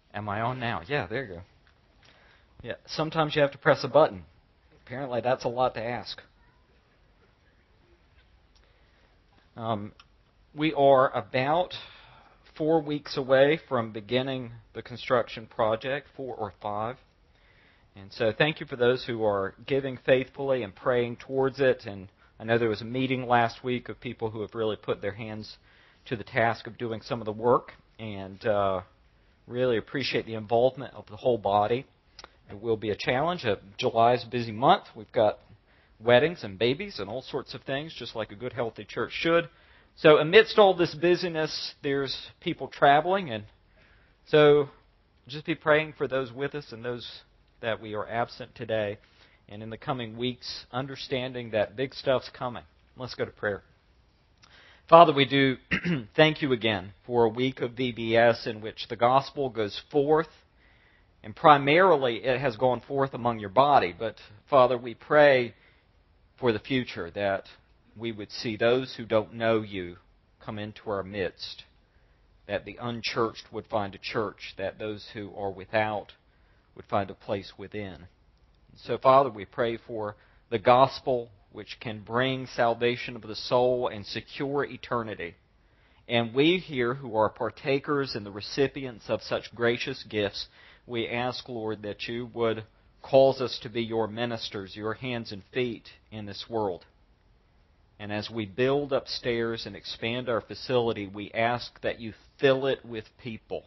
Am I on now? Yeah, there you go. Yeah, sometimes you have to press a button. Apparently that's a lot to ask. We are about 4 weeks away from beginning the construction project, 4 or 5. And so thank you for those who are giving faithfully and praying towards it. And I know there was a meeting last week of people who have really put their hands to the task of doing some of the work. And really appreciate the involvement of the whole body. It will be a challenge. July is a busy month. We've got weddings and babies and all sorts of things, just like a good, healthy church should. So amidst all this busyness, there's people traveling. And so just be praying for those with us and those that we are absent today. And in the coming weeks, understanding that big stuff's coming. Let's go to prayer. Father, we do thank you again for a week of VBS in which the gospel goes forth. And primarily it has gone forth among your body. But Father, we pray for the future that we would see those who don't know you come into our midst. That the unchurched would find a church. That those who are without would find a place within. So Father, we pray for the gospel which can bring salvation of the soul and secure eternity. And we here who are partakers and the recipients of such gracious gifts, we ask, Lord, that you would cause us to be your ministers, your hands and feet in this world. And as we build upstairs and expand our facility, we ask that you fill it with people.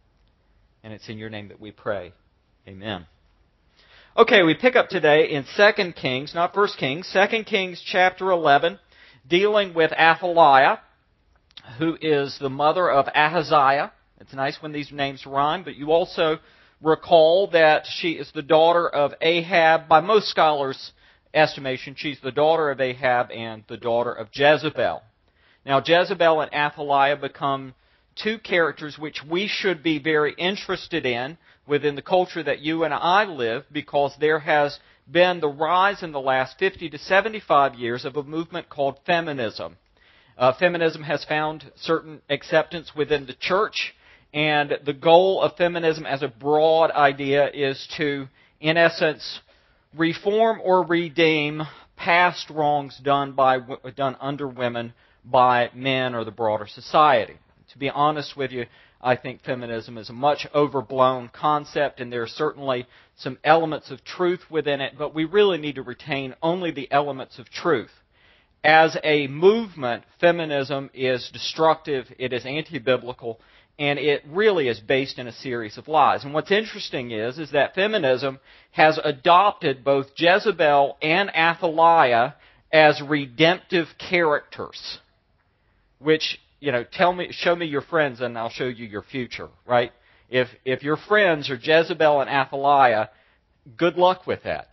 And it's in your name that we pray. Amen. Okay, we pick up today in 2 Kings, not 1 Kings, 2 Kings chapter 11, dealing with Athaliah, who is the mother of Ahaziah. It's nice when these names rhyme, but you also recall that she is the daughter of Ahab. By most scholars' estimation, she's the daughter of Ahab and the daughter of Jezebel. Now, Jezebel and Athaliah become two characters which we should be very interested in within the culture that you and I live, because there has been the rise in the last 50 to 75 years of a movement called feminism. Feminism has found certain acceptance within the church, and the goal of feminism as a broad idea is to, in essence, reform or redeem past wrongs done under women by men or the broader society. To be honest with you, I think feminism is a much overblown concept, and there are certainly some elements of truth within it, but we really need to retain only the elements of truth. As a movement, feminism is destructive, it is anti-biblical, and it really is based in a series of lies. And what's interesting is that feminism has adopted both Jezebel and Athaliah as redemptive characters, which, show me your friends and I'll show you your future, right? If your friends are Jezebel and Athaliah, good luck with that.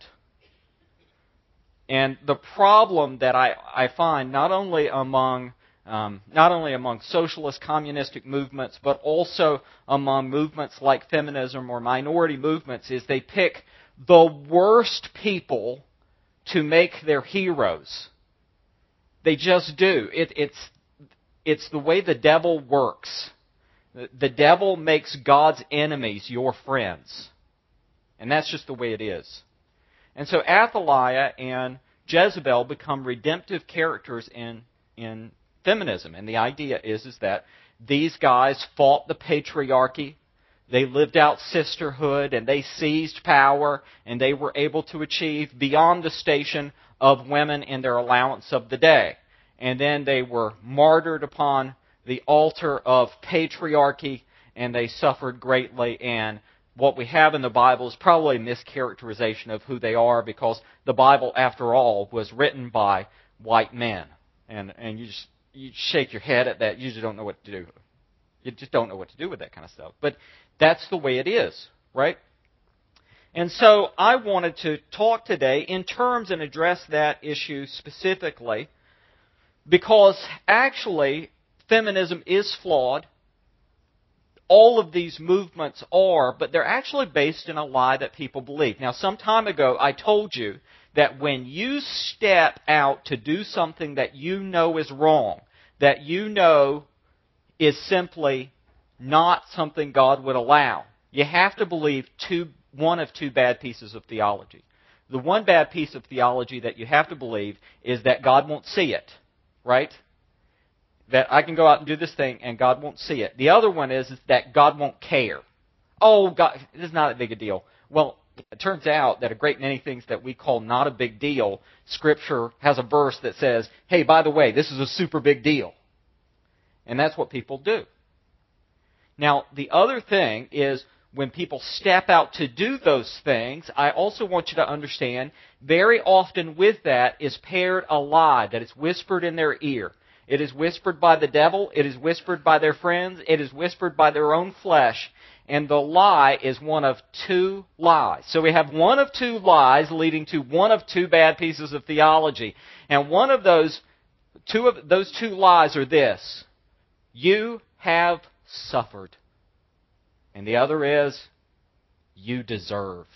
And the problem that I find not only among socialist communistic movements, but also among movements like feminism or minority movements, is they pick the worst people to make their heroes. They just do. It's the way the devil works. The devil makes God's enemies your friends. And that's just the way it is. And so Athaliah and Jezebel become redemptive characters in feminism. And the idea is that these guys fought the patriarchy, they lived out sisterhood, and they seized power, and they were able to achieve beyond the station of women in their allowance of the day. And then they were martyred upon the altar of patriarchy, and they suffered greatly. And what we have in the Bible is probably a mischaracterization of who they are, because the Bible, after all, was written by white men. And you shake your head at that. You just don't know what to do. You just don't know what to do with that kind of stuff. But that's the way it is, right? And so I wanted to talk today in terms and address that issue specifically, because actually feminism is flawed. All of these movements are, but they're actually based in a lie that people believe. Now, some time ago, I told you that when you step out to do something that you know is wrong, that you know is simply not something God would allow, you have to believe one of two bad pieces of theology. The one bad piece of theology that you have to believe is that God won't see it, right? That I can go out and do this thing and God won't see it. The other one is that God won't care. Oh, God, this is not that big a deal. Well, it turns out that a great many things that we call not a big deal, Scripture has a verse that says, hey, by the way, this is a super big deal. And that's what people do. Now, the other thing is when people step out to do those things, I also want you to understand, very often with that is paired a lie that is whispered in their ear. It is whispered by the devil. It is whispered by their friends. It is whispered by their own flesh. And the lie is one of two lies. So we have one of two lies leading to one of two bad pieces of theology. And one of those two lies are this: you have suffered. And the other is, you deserve.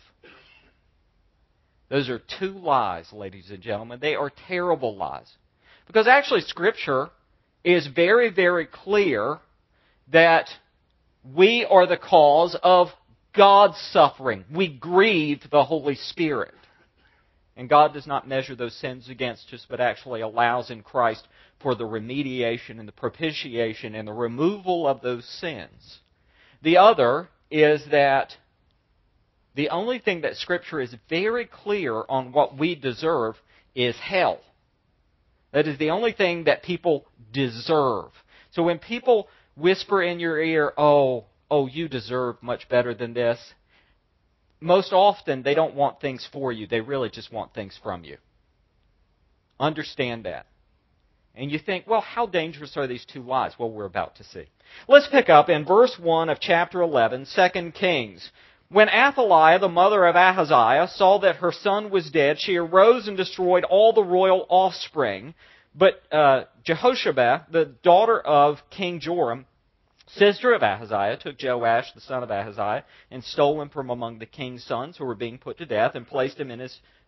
Those are two lies, ladies and gentlemen. They are terrible lies. Because actually Scripture is very, very clear that we are the cause of God's suffering. We grieve the Holy Spirit. And God does not measure those sins against us, but actually allows in Christ for the remediation and the propitiation and the removal of those sins. The other is that the only thing that Scripture is very clear on what we deserve is hell. That is the only thing that people deserve. So when people whisper in your ear, oh, you deserve much better than this, most often they don't want things for you. They really just want things from you. Understand that. And you think, well, how dangerous are these two lies? Well, we're about to see. Let's pick up in verse 1 of chapter 11, 2 Kings. When Athaliah, the mother of Ahaziah, saw that her son was dead, she arose and destroyed all the royal offspring. But Jehoshabeth, the daughter of King Joram, sister of Ahaziah, took Joash, the son of Ahaziah, and stole him from among the king's sons who were being put to death, and placed him in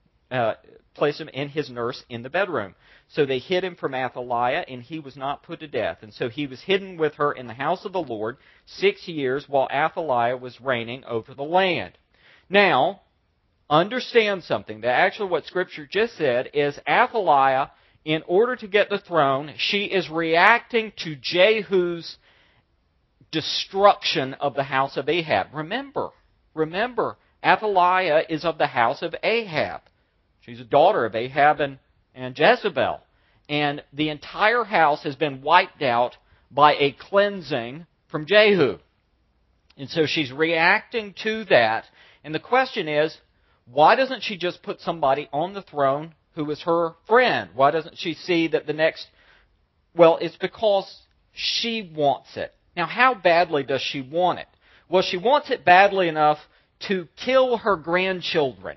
his nurse in the bedroom. So they hid him from Athaliah, and he was not put to death. And so he was hidden with her in the house of the Lord 6 years while Athaliah was reigning over the land. Now, understand something. That actually what Scripture just said is Athaliah, in order to get the throne, she is reacting to Jehu's destruction of the house of Ahab. Remember, Athaliah is of the house of Ahab. She's a daughter of Ahab and Jezebel. And the entire house has been wiped out by a cleansing from Jehu. And so she's reacting to that. And the question is, why doesn't she just put somebody on the throne who is her friend? Why doesn't she see that the next... Well, it's because she wants it. Now, how badly does she want it? Well, she wants it badly enough to kill her grandchildren.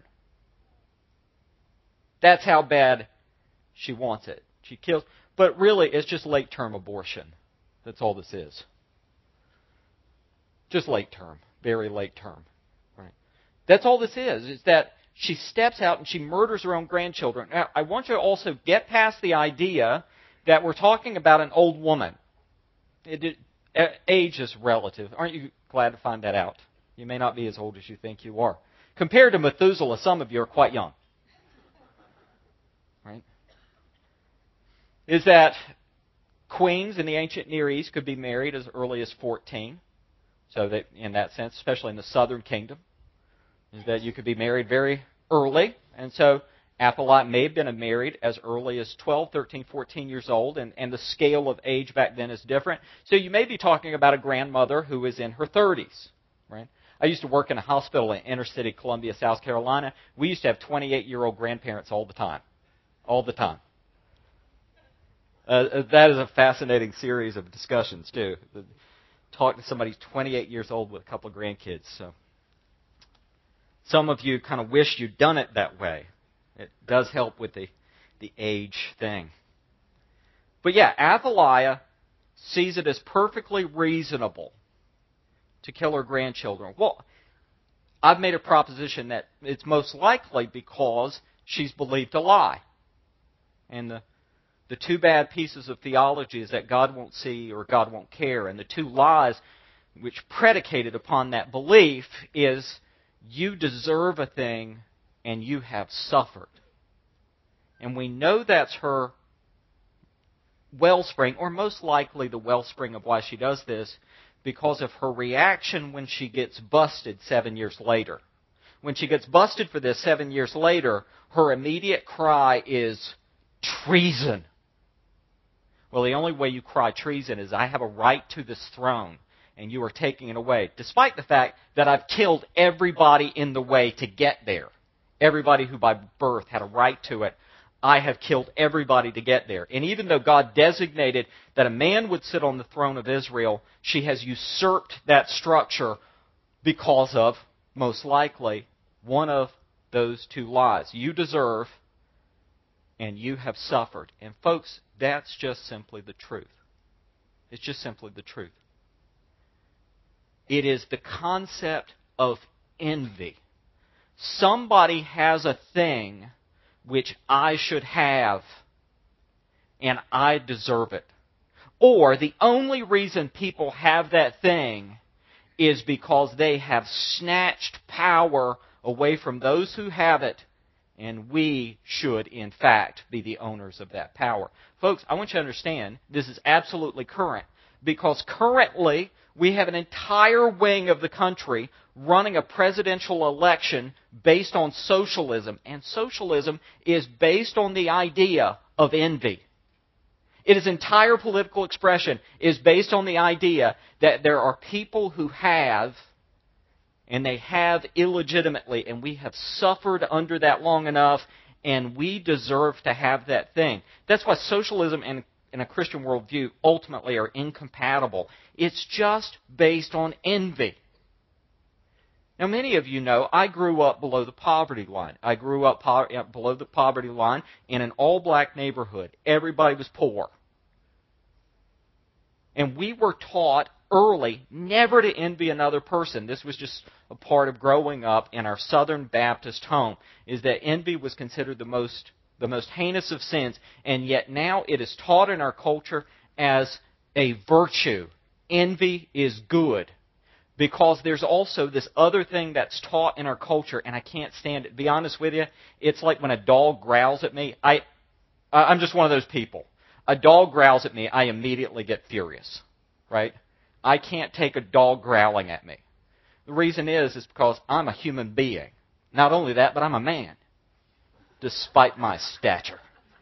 That's how bad she wants it. She kills, but really it's just late-term abortion. That's all this is. Just late-term, very late-term. Right? That's all this is. Is that she steps out and she murders her own grandchildren. Now, I want you to also get past the idea that we're talking about an old woman. Age is relative. Aren't you glad to find that out? You may not be as old as you think you are. Compared to Methuselah, some of you are quite young. Right? Is that queens in the ancient Near East could be married as early as 14. So that in that sense, especially in the southern kingdom, is that you could be married very early. And so Athaliah may have been married as early as 12, 13, 14 years old, and the scale of age back then is different. So you may be talking about a grandmother who is in her 30s. Right? I used to work in a hospital in inner city Columbia, South Carolina. We used to have 28-year-old grandparents all the time. All the time. That is a fascinating series of discussions, too. Talk to somebody who's 28 years old with a couple of grandkids. So some of you kind of wish you'd done it that way. It does help with the age thing. But yeah, Athaliah sees it as perfectly reasonable to kill her grandchildren. Well, I've made a proposition that it's most likely because she's believed a lie. And the two bad pieces of theology is that God won't see or God won't care. And the two lies, which predicated upon that belief is you deserve a thing and you have suffered. And we know that's her wellspring, or most likely the wellspring of why she does this, because of her reaction when she gets busted 7 years later. When she gets busted for this 7 years later, her immediate cry is treason. Well, the only way you cry treason is I have a right to this throne, and you are taking it away, despite the fact that I've killed everybody in the way to get there. Everybody who by birth had a right to it, I have killed everybody to get there. And even though God designated that a man would sit on the throne of Israel, she has usurped that structure because of, most likely, one of those two lies. You deserve, and you have suffered. And folks, that's just simply the truth. It's just simply the truth. It is the concept of envy. Somebody has a thing which I should have, and I deserve it. Or the only reason people have that thing is because they have snatched power away from those who have it, and we should, in fact, be the owners of that power. Folks, I want you to understand this is absolutely current, because currently we have an entire wing of the country running a presidential election based on socialism, and socialism is based on the idea of envy. Its entire political expression is based on the idea that there are people who have, and they have illegitimately, and we have suffered under that long enough, and we deserve to have that thing. That's why socialism and a Christian worldview ultimately are incompatible. It's just based on envy. Now, many of you know I grew up below the poverty line. I grew up below the poverty line in an all-black neighborhood. Everybody was poor. And we were taught early never to envy another person. This was just a part of growing up in our Southern Baptist home, is that envy was considered the most heinous of sins, and yet now it is taught in our culture as a virtue. Envy is good. Because there's also this other thing that's taught in our culture, and I can't stand it. To be honest with you, it's like when a dog growls at me. I'm just one of those people. A dog growls at me, I immediately get furious. Right? I can't take a dog growling at me. The reason is because I'm a human being. Not only that, but I'm a man. Despite my stature.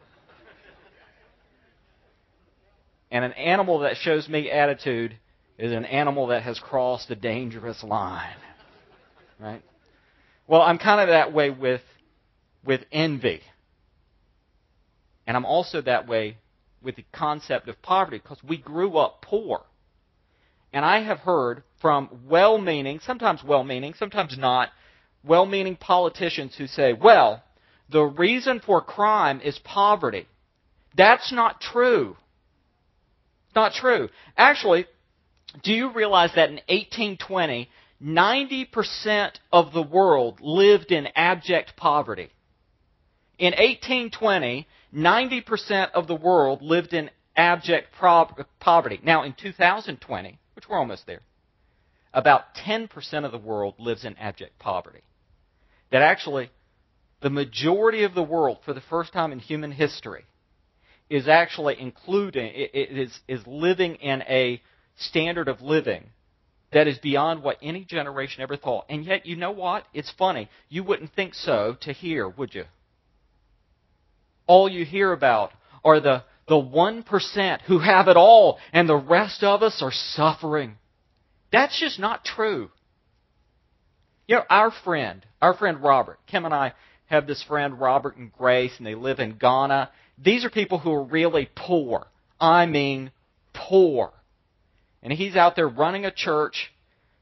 And an animal that shows me attitude is an animal that has crossed a dangerous line. Right? Well, I'm kind of that way with envy. And I'm also that way with the concept of poverty, because we grew up poor. And I have heard from well-meaning, sometimes not, well-meaning politicians who say, well, the reason for crime is poverty. That's not true. It's not true. Actually, do you realize that in 1820, 90% of the world lived in abject poverty? In 1820, 90% of the world lived in abject poverty. Now, in 2020, which we're almost there, about 10% of the world lives in abject poverty. That actually, the majority of the world, for the first time in human history, is actually is living in a standard of living that is beyond what any generation ever thought. And yet, you know what? It's funny. You wouldn't think so to hear, would you? All you hear about are the 1% who have it all, and the rest of us are suffering. That's just not true. You know, our friend Robert, Kim and I have this friend, Robert and Grace, and they live in Ghana. These are people who are really poor. I mean, poor. And he's out there running a church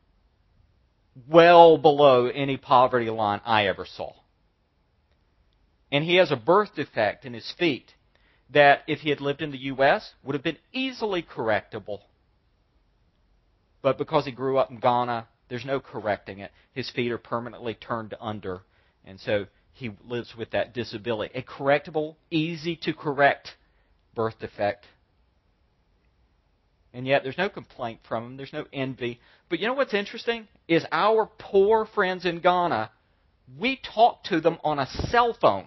well below any poverty line I ever saw. And he has a birth defect in his feet that, if he had lived in the U.S., would have been easily correctable. But because he grew up in Ghana, there's no correcting it. His feet are permanently turned under, and so he lives with that disability. A correctable, easy to correct birth defect. And yet there's no complaint from them. There's no envy. But you know what's interesting? Is our poor friends in Ghana, we talk to them on a cell phone.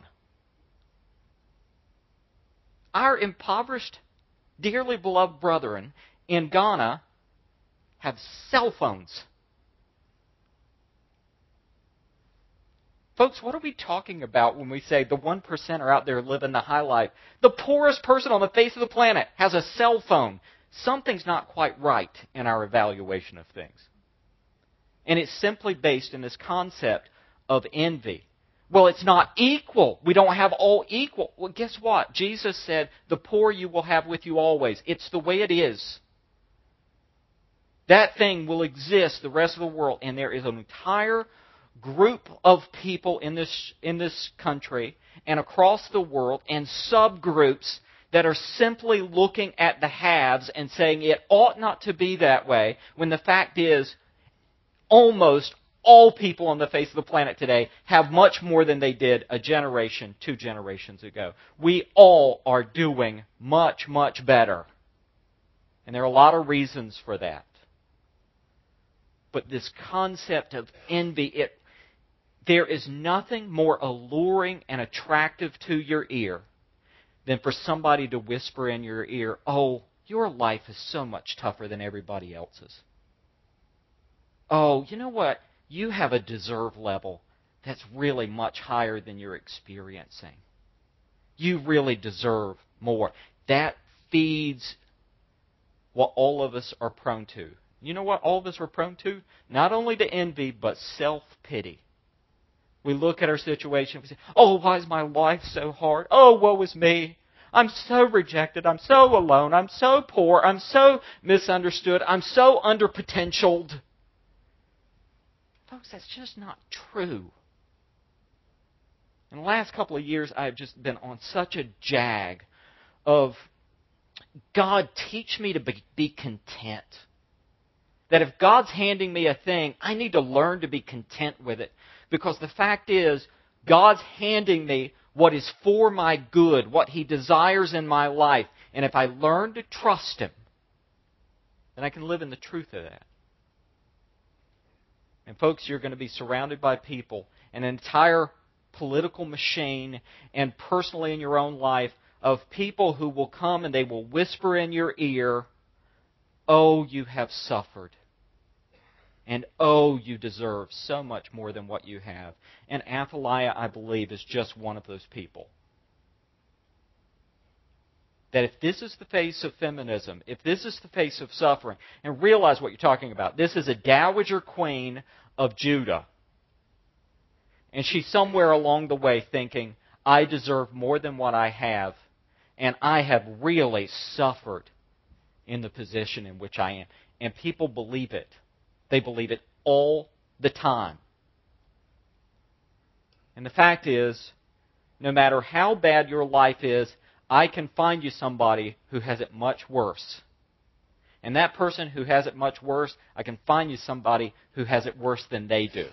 Our impoverished, dearly beloved brethren in Ghana have cell phones. Folks, what are we talking about when we say the 1% are out there living the high life? The poorest person on the face of the planet has a cell phone. Something's not quite right in our evaluation of things. And it's simply based in this concept of envy. Well, it's not equal. We don't have all equal. Well, guess what? Jesus said, the poor you will have with you always. It's the way it is. That thing will exist the rest of the world. And there is an entire group of people in this country and across the world and subgroups that are simply looking at the haves and saying it ought not to be that way, when the fact is almost all people on the face of the planet today have much more than they did a generation, 2 generations ago. We all are doing much, much better. And there are a lot of reasons for that. But this concept of envy, there is nothing more alluring and attractive to your ear than for somebody to whisper in your ear, oh, your life is so much tougher than everybody else's. Oh, you know what? You have a deserve level that's really much higher than you're experiencing. You really deserve more. That feeds what all of us are prone to. You know what all of us are prone to? Not only to envy, but self-pity. We look at our situation and we say, oh, why is my life so hard? Oh, woe is me. I'm so rejected. I'm so alone. I'm so poor. I'm so misunderstood. I'm so underpotentialed. Folks, that's just not true. In the last couple of years, I've just been on such a jag of, God, teach me to be content. That if God's handing me a thing, I need to learn to be content with it. Because the fact is, God's handing me what is for my good, what He desires in my life. And if I learn to trust Him, then I can live in the truth of that. And folks, you're going to be surrounded by people, an entire political machine, and personally in your own life, of people who will come and they will whisper in your ear, oh, you have suffered. And oh, you deserve so much more than what you have. And Athaliah, I believe, is just one of those people. That if this is the face of feminism, if this is the face of suffering, and realize what you're talking about, this is a dowager queen of Judah. And she's somewhere along the way thinking, I deserve more than what I have, and I have really suffered in the position in which I am. And people believe it. They believe it all the time. And the fact is, no matter how bad your life is, I can find you somebody who has it much worse. And that person who has it much worse, I can find you somebody who has it worse than they do.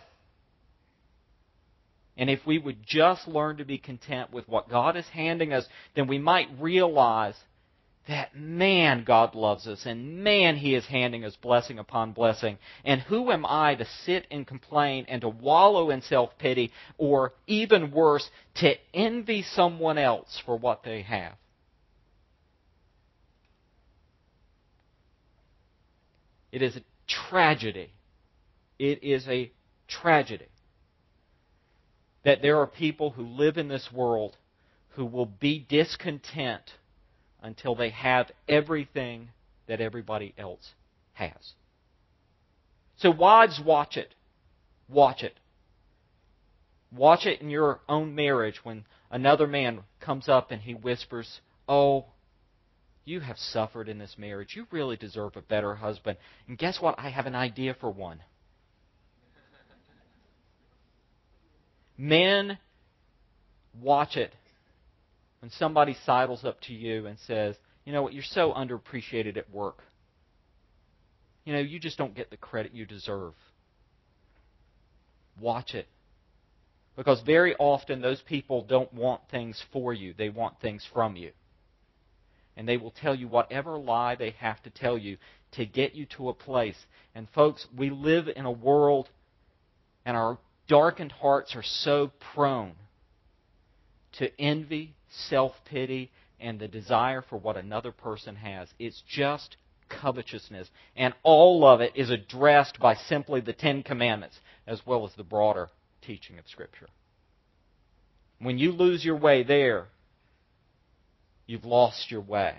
And if we would just learn to be content with what God is handing us, then we might realize that, man, God loves us, and man, He is handing us blessing upon blessing. And who am I to sit and complain and to wallow in self-pity, or even worse, to envy someone else for what they have? It is a tragedy. It is a tragedy that there are people who live in this world who will be discontent until they have everything that everybody else has. So wives, watch it. Watch it. Watch it in your own marriage when another man comes up and he whispers, oh, you have suffered in this marriage. You really deserve a better husband. And guess what? I have an idea for one. Men, watch it when somebody sidles up to you and says, you know what, you're so underappreciated at work. You know, you just don't get the credit you deserve. Watch it. Because very often those people don't want things for you. They want things from you. And they will tell you whatever lie they have to tell you to get you to a place. And folks, we live in a world, and our darkened hearts are so prone to envy, self-pity, and the desire for what another person has. It's just covetousness. And all of it is addressed by simply the Ten Commandments, as well as the broader teaching of Scripture. When you lose your way there, you've lost your way.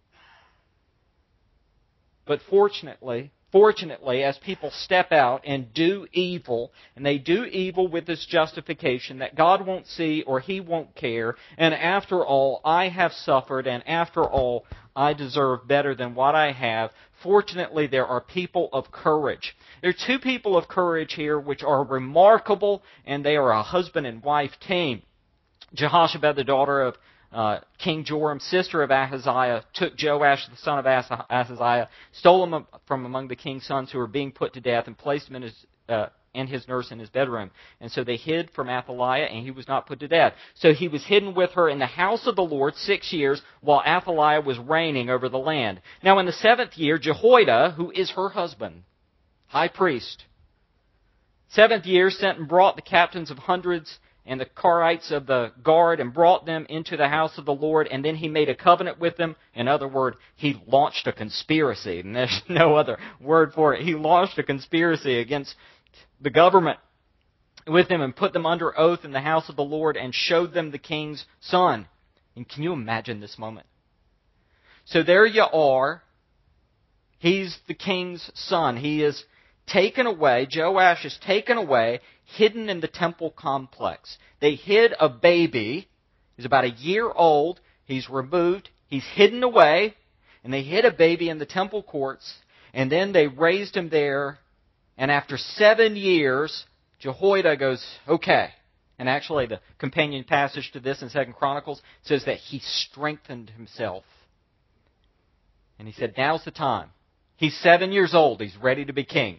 But fortunately, as people step out and do evil, and they do evil with this justification that God won't see or He won't care, and after all, I have suffered, and after all, I deserve better than what I have, fortunately, there are people of courage. There are two people of courage here which are remarkable, and they are a husband and wife team. Jehoshaphat, the daughter of King Joram, sister of Ahaziah, took Joash, the son of Ahaziah, stole him from among the king's sons who were being put to death, and placed him and his nurse in his bedroom. And so they hid from Athaliah, and he was not put to death. So he was hidden with her in the house of the Lord 6 years, while Athaliah was reigning over the land. Now in the 7th year, Jehoiada, who is her husband, high priest, 7th year, sent and brought the captains of hundreds and the Karites of the guard, and brought them into the house of the Lord, and then he made a covenant with them. In other words, he launched a conspiracy, and there's no other word for it. He launched a conspiracy against the government with them, and put them under oath in the house of the Lord, and showed them the king's son. And can you imagine this moment? So there you are. He's the king's son. He is taken away. Joash is taken away, hidden in the temple complex. They hid a baby. He's about a year old. He's removed. He's hidden away. And they hid a baby in the temple courts. And then they raised him there. And after 7 years, Jehoiada goes, okay. And actually the companion passage to this in 2 Chronicles says that he strengthened himself. And he said, now's the time. He's 7 years old. He's ready to be king.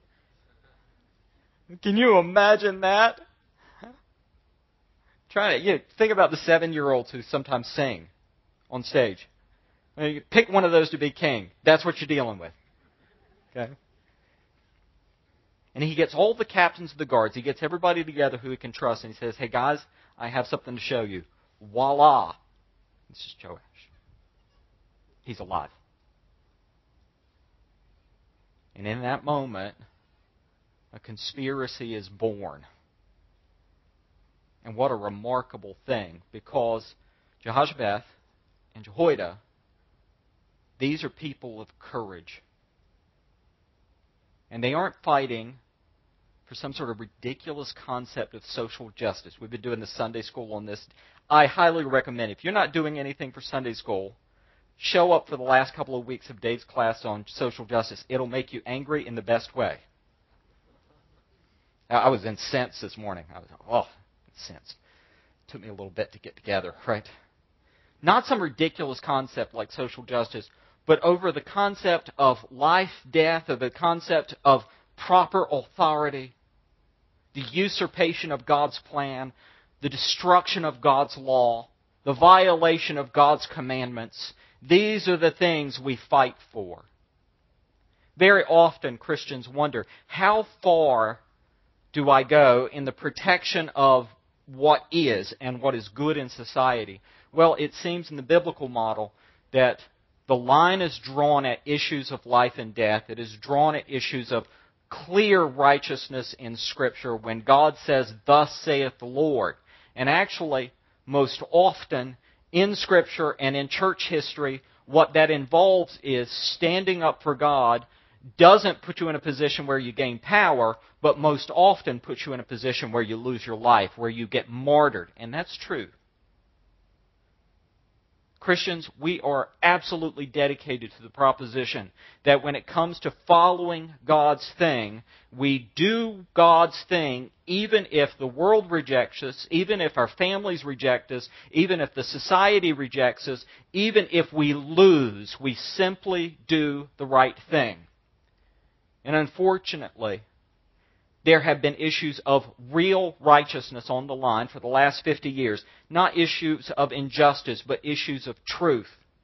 Can you imagine that? Think about the 7-year-olds who sometimes sing on stage. You pick one of those to be king. That's what you're dealing with. Okay? And he gets all the captains of the guards. He gets everybody together who he can trust. And he says, hey guys, I have something to show you. Voila. This is Joash. He's alive. And in that moment, a conspiracy is born. And what a remarkable thing, because Jehoshaphat and Jehoiada, these are people of courage. And they aren't fighting for some sort of ridiculous concept of social justice. We've been doing the Sunday school on this. I highly recommend, if you're not doing anything for Sunday school, show up for the last couple of weeks of Dave's class on social justice. It'll make you angry in the best way. I was incensed this morning. I was, incensed. It took me a little bit to get together, right? Not some ridiculous concept like social justice, but over the concept of life, death, or the concept of proper authority, the usurpation of God's plan, the destruction of God's law, the violation of God's commandments. These are the things we fight for. Very often Christians wonder, how far do I go in the protection of what is and what is good in society? Well, it seems in the biblical model that the line is drawn at issues of life and death. It is drawn at issues of clear righteousness in Scripture when God says, thus saith the Lord. And actually, most often in Scripture and in church history, what that involves is standing up for God doesn't put you in a position where you gain power, but most often puts you in a position where you lose your life, where you get martyred. And that's true. Christians, we are absolutely dedicated to the proposition that when it comes to following God's thing, we do God's thing even if the world rejects us, even if our families reject us, even if the society rejects us, even if we lose, we simply do the right thing. And unfortunately, there have been issues of real righteousness on the line for the last 50 years. Not issues of injustice, but issues of truth.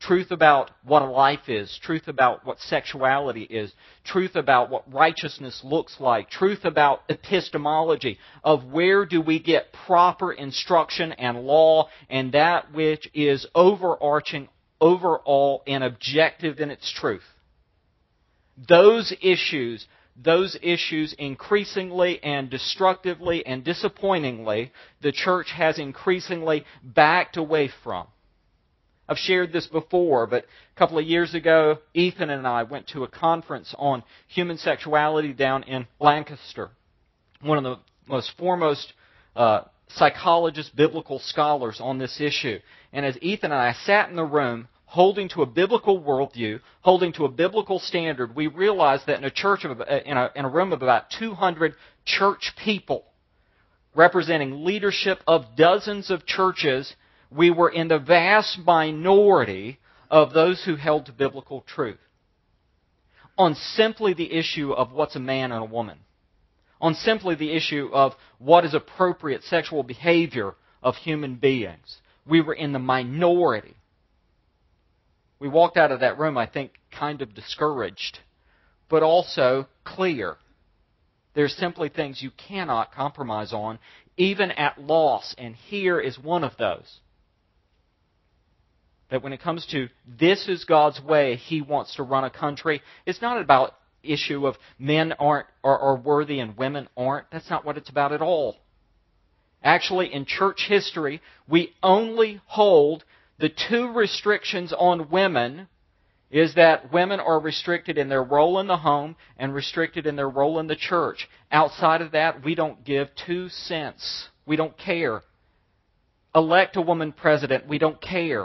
truth about what a life is, truth about what sexuality is, truth about what righteousness looks like, truth about epistemology, of where do we get proper instruction and law and that which is overarching, overall, and objective in its truth. Those issues increasingly and destructively and disappointingly, the church has increasingly backed away from. I've shared this before, but a couple of years ago, Ethan and I went to a conference on human sexuality down in Lancaster. One of the most foremost psychologists, biblical scholars on this issue. And as Ethan and I sat in the room, holding to a biblical worldview, holding to a biblical standard, we realized that in a church in a room of about 200 church people, representing leadership of dozens of churches, we were in the vast minority of those who held to biblical truth on simply the issue of what's a man and a woman, on simply the issue of what is appropriate sexual behavior of human beings. We were in the minority. We walked out of that room, I think, kind of discouraged, but also clear. There's simply things you cannot compromise on, even at loss, and here is one of those. That when it comes to this is God's way, He wants to run a country, it's not about issue of men are worthy and women aren't. That's not what it's about at all. Actually, in church history, we only hold the two restrictions on women is that women are restricted in their role in the home and restricted in their role in the church. Outside of that, we don't give 2 cents. We don't care. Elect a woman president. We don't care.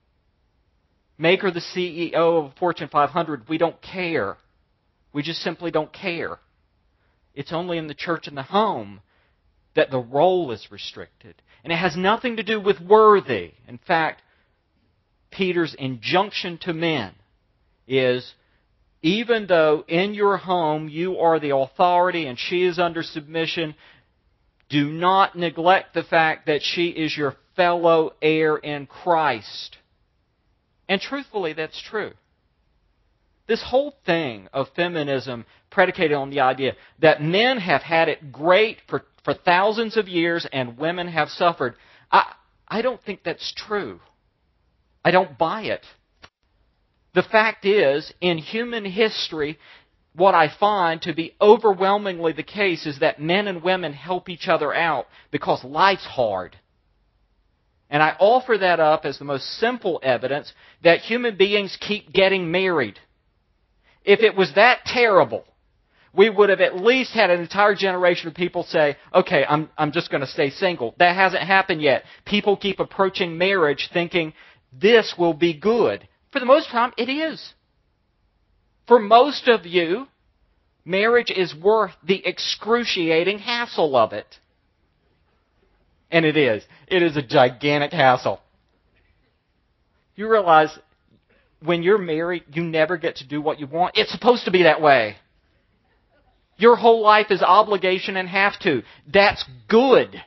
Make her the CEO of a Fortune 500. We don't care. We just simply don't care. It's only in the church and the home that the role is restricted. And it has nothing to do with worthy. In fact, Peter's injunction to men is, even though in your home you are the authority and she is under submission, do not neglect the fact that she is your fellow heir in Christ. And truthfully, that's true. This whole thing of feminism predicated on the idea that men have had it great for thousands of years and women have suffered, I don't think that's true. I don't buy it. The fact is, in human history, what I find to be overwhelmingly the case is that men and women help each other out because life's hard. And I offer that up as the most simple evidence that human beings keep getting married. If it was that terrible, we would have at least had an entire generation of people say, okay, I'm just going to stay single. That hasn't happened yet. People keep approaching marriage thinking this will be good. For the most part, it is. For most of you, marriage is worth the excruciating hassle of it. And it is. It is a gigantic hassle. You realize when you're married, you never get to do what you want. It's supposed to be that way. Your whole life is obligation and have to. That's good.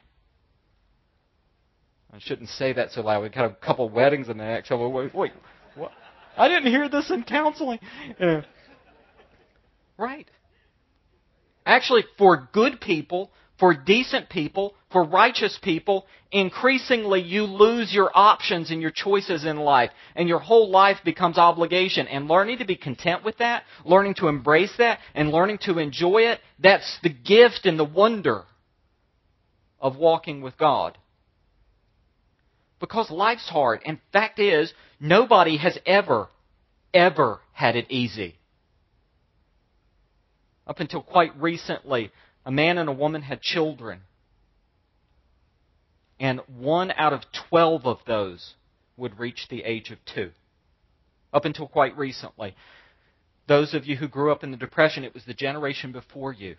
I shouldn't say that so loud. We've got a couple weddings in the next couple of weeks. Wait, what? I didn't hear this in counseling. Right. Actually, for good people, for decent people, for righteous people, increasingly you lose your options and your choices in life. And your whole life becomes obligation. And learning to be content with that, learning to embrace that, and learning to enjoy it, that's the gift and the wonder of walking with God. Because life's hard. And fact is, nobody has ever had it easy. Up until quite recently, a man and a woman had children. And 1 out of 12 of those would reach the age of 2. Up until quite recently. Those of you who grew up in the Depression, it was the generation before you.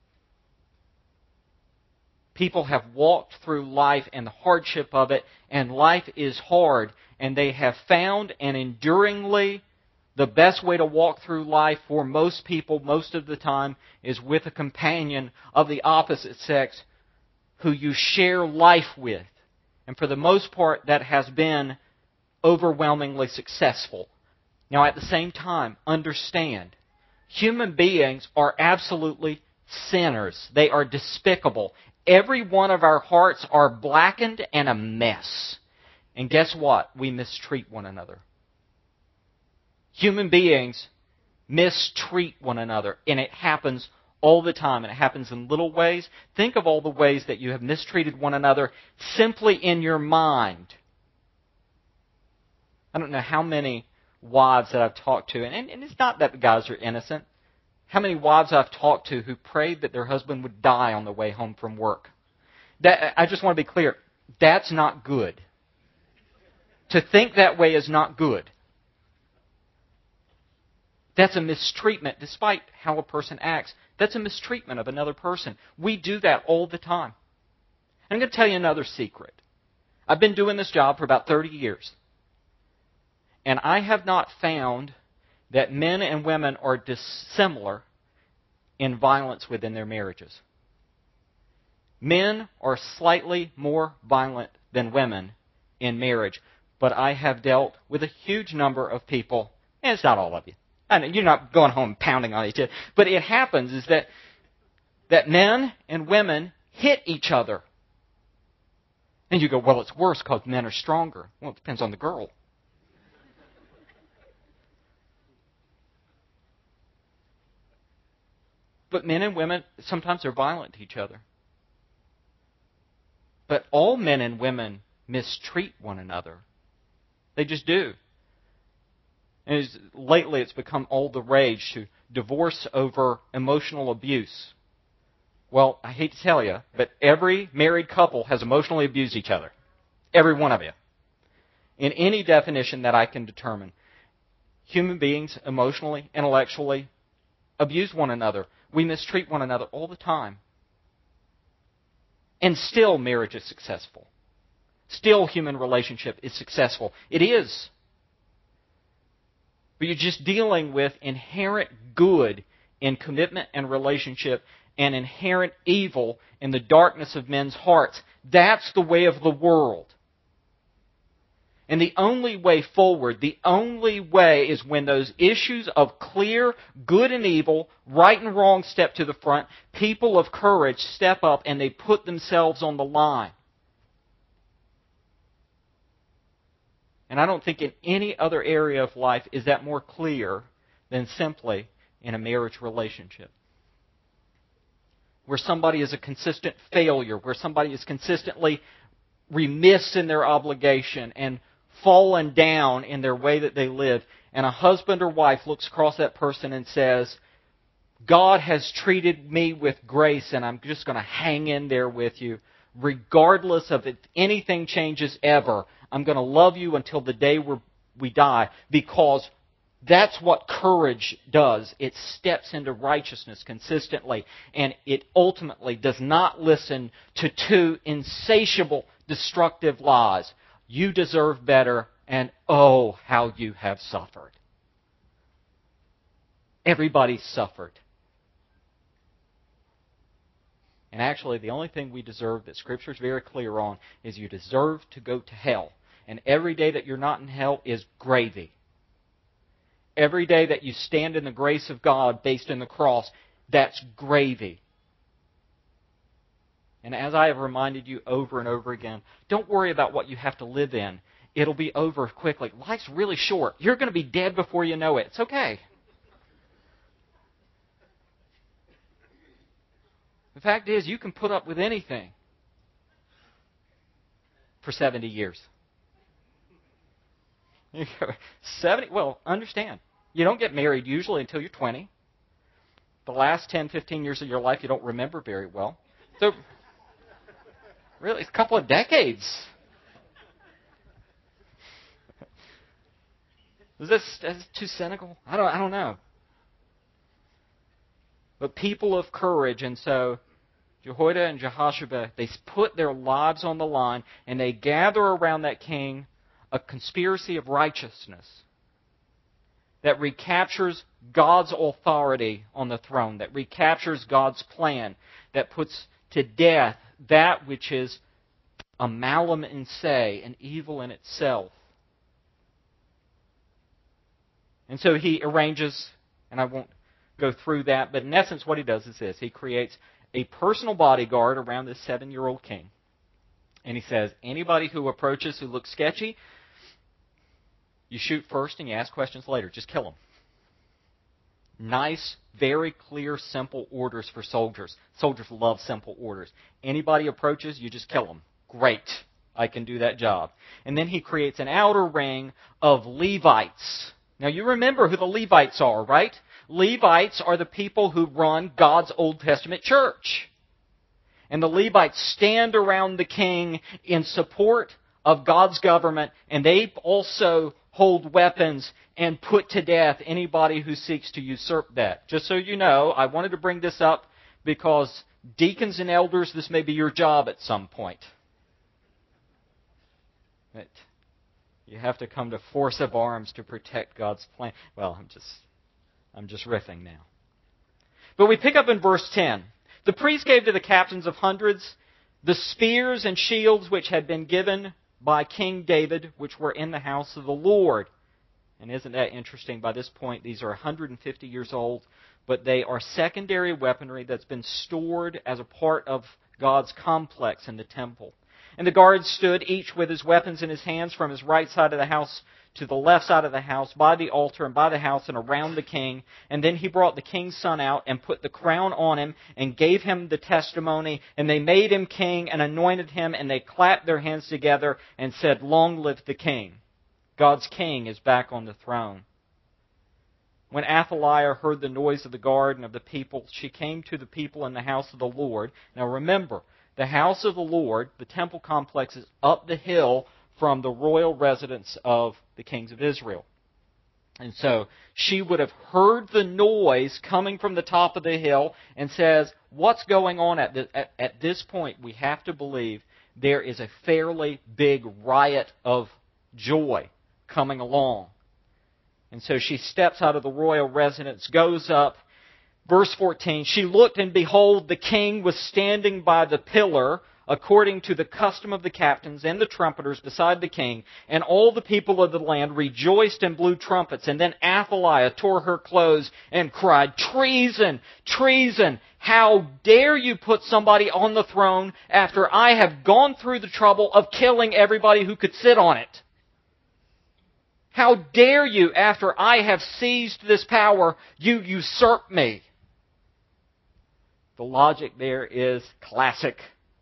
People have walked through life and the hardship of it, and life is hard. And they have found and enduringly the best way to walk through life for most people, most of the time, is with a companion of the opposite sex who you share life with. And for the most part, that has been overwhelmingly successful. Now, at the same time, understand, human beings are absolutely sinners. They are despicable. Every one of our hearts are blackened and a mess. And guess what? We mistreat one another. Human beings mistreat one another, and it happens all the time, and it happens in little ways. Think of all the ways that you have mistreated one another simply in your mind. I don't know how many wives that I've talked to, and it's not that the guys are innocent. How many wives I've talked to who prayed that their husband would die on the way home from work. I just want to be clear, that's not good. To think that way is not good. That's a mistreatment, despite how a person acts. That's a mistreatment of another person. We do that all the time. I'm going to tell you another secret. I've been doing this job for about 30 years. And I have not found that men and women are dissimilar in violence within their marriages. Men are slightly more violent than women in marriage. But I have dealt with a huge number of people, and it's not all of you. I know you're not going home pounding on each other. But it happens is that men and women hit each other. And you go, well, it's worse because men are stronger. Well, it depends on the girl. But men and women, sometimes they're violent to each other. But all men and women mistreat one another. They just do. And lately it's become all the rage to divorce over emotional abuse. Well, I hate to tell you, but every married couple has emotionally abused each other. Every one of you. In any definition that I can determine. Human beings emotionally, intellectually abuse one another. We mistreat one another all the time. And still marriage is successful. Still human relationship is successful. It is. But you're just dealing with inherent good in commitment and relationship and inherent evil in the darkness of men's hearts. That's the way of the world. And the only way forward, the only way is when those issues of clear good and evil, right and wrong step to the front, people of courage step up and they put themselves on the line. And I don't think in any other area of life is that more clear than simply in a marriage relationship. Where somebody is a consistent failure, where somebody is consistently remiss in their obligation and fallen down in their way that they live, and a husband or wife looks across that person and says, God has treated me with grace and I'm just going to hang in there with you. Regardless of if anything changes ever, I'm going to love you until the day we die, because that's what courage does. It steps into righteousness consistently, and it ultimately does not listen to two insatiable, destructive lies. You deserve better, and oh, how you have suffered. Everybody suffered. And actually, the only thing we deserve that Scripture is very clear on is you deserve to go to hell. And every day that you're not in hell is gravy. Every day that you stand in the grace of God based in the cross, that's gravy. And as I have reminded you over and over again, don't worry about what you have to live in. It'll be over quickly. Life's really short. You're going to be dead before you know it. It's okay. The fact is, you can put up with anything for 70 years. 70, well, understand. You don't get married usually until you're 20. The last 10, 15 years of your life you don't remember very well. So, really, it's a couple of decades. Is this too cynical? I don't know. But people of courage, and so Jehoiada and Jehoshaphat, they put their lives on the line, and they gather around that king a conspiracy of righteousness that recaptures God's authority on the throne, that recaptures God's plan, that puts to death that which is a malum in se, an evil in itself. And so he arranges, and I won't go through that, but in essence what he does is this. He creates a personal bodyguard around this 7-year-old king. And he says, anybody who approaches who looks sketchy, you shoot first and you ask questions later. Just kill them. Nice, very clear, simple orders for soldiers. Soldiers love simple orders. Anybody approaches, you just kill them. Great. I can do that job. And then he creates an outer ring of Levites. Now you remember who the Levites are, right? Levites are the people who run God's Old Testament church. And the Levites stand around the king in support of God's government, and they also hold weapons and put to death anybody who seeks to usurp that. Just so you know, I wanted to bring this up because deacons and elders, this may be your job at some point. But you have to come to force of arms to protect God's plan. Well, I'm just riffing now. But we pick up in verse 10. The priest gave to the captains of hundreds the spears and shields which had been given by King David, which were in the house of the Lord. And isn't that interesting? By this point, these are 150 years old, but they are secondary weaponry that's been stored as a part of God's complex in the temple. And the guards stood, each with his weapons in his hands, from his right side of the house to the left side of the house, by the altar and by the house and around the king. And then he brought the king's son out and put the crown on him and gave him the testimony. And they made him king and anointed him, and they clapped their hands together and said, "Long live the king." God's king is back on the throne. When Athaliah heard the noise of the guard and of the people, she came to the people in the house of the Lord. Now remember, the house of the Lord, the temple complex, is up the hill from the royal residence of the kings of Israel. And so she would have heard the noise coming from the top of the hill and says, what's going on at this point? We have to believe there is a fairly big riot of joy coming along. And so she steps out of the royal residence, goes up. Verse 14, she looked, and behold, the king was standing by the pillar, according to the custom of the captains and the trumpeters beside the king. And all the people of the land rejoiced and blew trumpets. And then Athaliah tore her clothes and cried, "Treason! Treason! How dare you put somebody on the throne after I have gone through the trouble of killing everybody who could sit on it? How dare you, after I have seized this power, you usurp me?" The logic there is classic.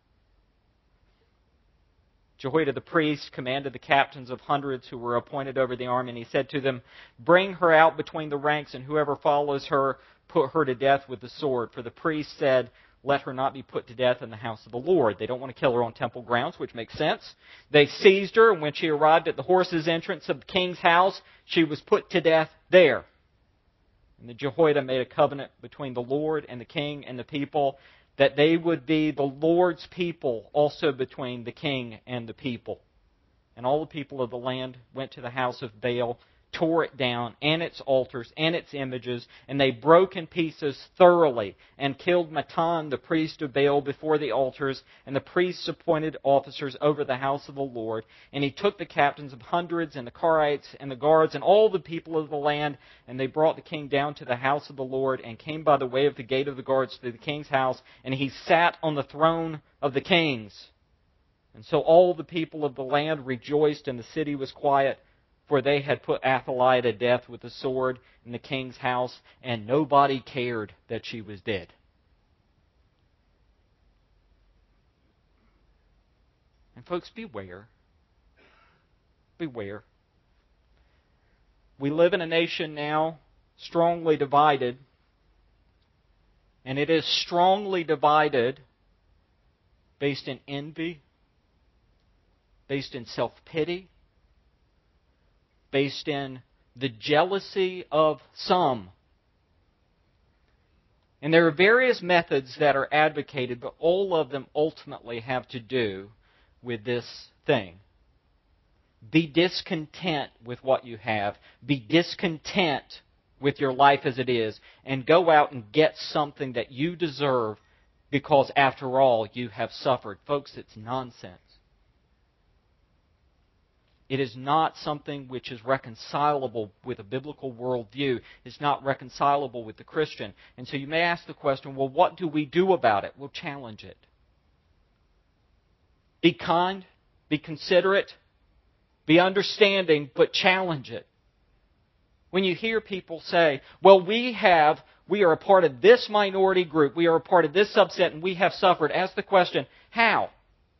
Jehoiada the priest commanded the captains of hundreds who were appointed over the army, and he said to them, "Bring her out between the ranks, and whoever follows her, put her to death with the sword." For the priest said, "Let her not be put to death in the house of the Lord." They don't want to kill her on temple grounds, which makes sense. They seized her, and when she arrived at the horses' entrance of the king's house, she was put to death there. And the Jehoiada made a covenant between the Lord and the king and the people, that they would be the Lord's people also between the king and the people. And all the people of the land went to the house of Baal, tore it down, and its altars, and its images, and they broke in pieces thoroughly, and killed Mattan, the priest of Baal, before the altars, and the priests appointed officers over the house of the Lord. And he took the captains of hundreds, and the Karites, and the guards, and all the people of the land, and they brought the king down to the house of the Lord, and came by the way of the gate of the guards to the king's house, and he sat on the throne of the kings. And so all the people of the land rejoiced, and the city was quiet, for they had put Athaliah to death with the sword in the king's house, and nobody cared that she was dead. And folks, beware. Beware. We live in a nation now strongly divided, and it is strongly divided based in envy, based in self-pity, based in the jealousy of some. And there are various methods that are advocated, but all of them ultimately have to do with this thing. Be discontent with what you have. Be discontent with your life as it is. And go out and get something that you deserve because, after all, you have suffered. Folks, it's nonsense. It is not something which is reconcilable with a biblical worldview. It's not reconcilable with the Christian. And so you may ask the question, well, what do we do about it? We'll challenge it. Be kind, be considerate, be understanding, but challenge it. When you hear people say, well, we are a part of this minority group, we are a part of this subset, and we have suffered, ask the question, how?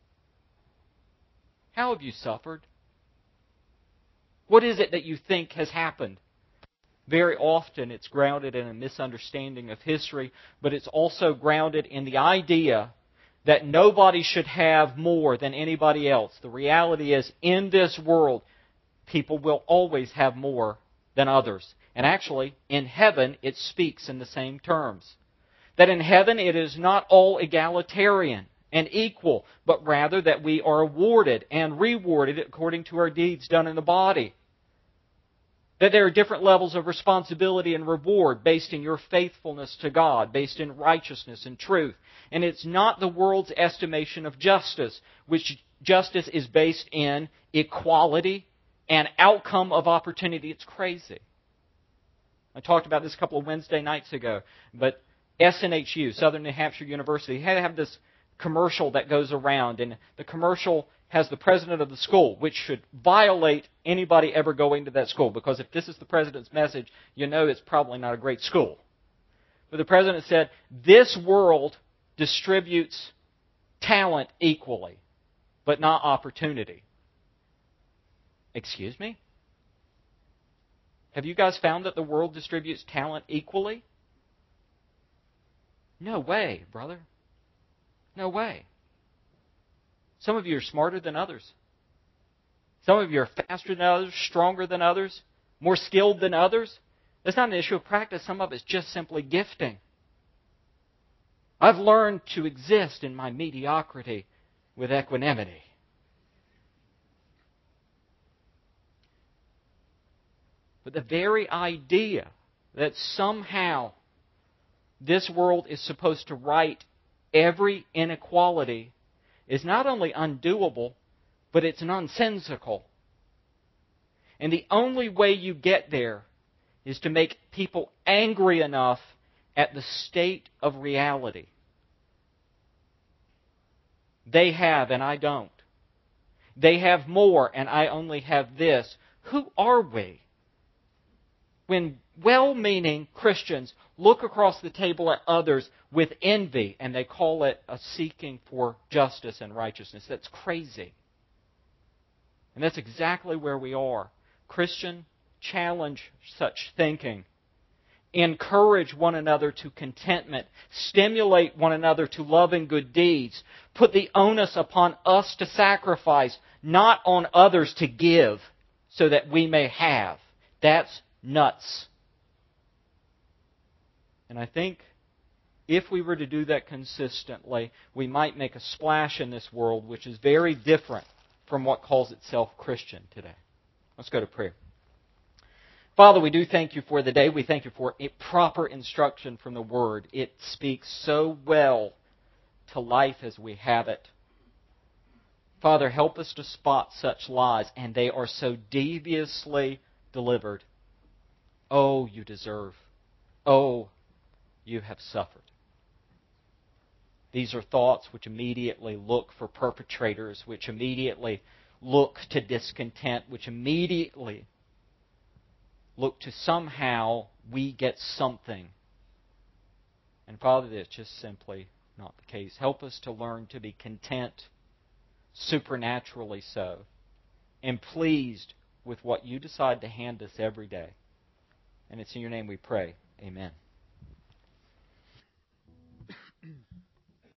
How have you suffered? What is it that you think has happened? Very often it's grounded in a misunderstanding of history, but it's also grounded in the idea that nobody should have more than anybody else. The reality is, in this world, people will always have more than others. And actually, in heaven, it speaks in the same terms. That in heaven, it is not all egalitarian and equal, but rather that we are awarded and rewarded according to our deeds done in the body. That there are different levels of responsibility and reward based in your faithfulness to God, based in righteousness and truth. And it's not the world's estimation of justice, which justice is based in equality and outcome of opportunity. It's crazy. I talked about this a couple of Wednesday nights ago, but SNHU, Southern New Hampshire University, had to have this commercial that goes around, and the commercial has the president of the school, which should violate anybody ever going to that school, because if this is the president's message, you know it's probably not a great school. But the president said, this world distributes talent equally, but not opportunity. Excuse me? Have you guys found that the world distributes talent equally? No way, brother. No way. Some of you are smarter than others. Some of you are faster than others, stronger than others, more skilled than others. It's not an issue of practice. Some of it's just simply gifting. I've learned to exist in my mediocrity with equanimity. But the very idea that somehow this world is supposed to right every inequality is not only undoable, but it's nonsensical. And the only way you get there is to make people angry enough at the state of reality. They have and I don't. They have more and I only have this. Who are we? When well-meaning Christians look across the table at others with envy and they call it a seeking for justice and righteousness. That's crazy. And that's exactly where we are. Christian, challenge such thinking. Encourage one another to contentment. Stimulate one another to love and good deeds. Put the onus upon us to sacrifice, not on others to give, so that we may have. That's nuts. And I think if we were to do that consistently, we might make a splash in this world, which is very different from what calls itself Christian today. Let's go to prayer. Father, we do thank you for the day. We thank you for proper instruction from the Word. It speaks so well to life as we have it. Father, help us to spot such lies, and they are so deviously delivered. Oh, you deserve. Oh, you have suffered. These are thoughts which immediately look for perpetrators, which immediately look to discontent, which immediately look to somehow we get something. And Father, that's just simply not the case. Help us to learn to be content, supernaturally so, and pleased with what you decide to hand us every day. And it's in your name we pray. Amen.